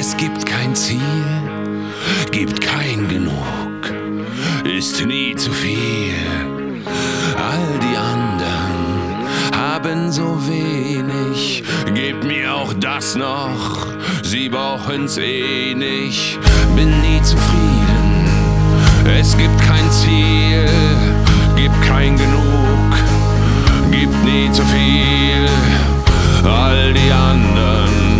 Es gibt kein Ziel, gibt kein Genug, ist nie zu viel. All die anderen haben so wenig, gebt mir auch das noch, sie brauchen's eh nicht. Bin nie zufrieden, es gibt kein Ziel, gibt kein Genug, gibt nie zu viel. All die anderen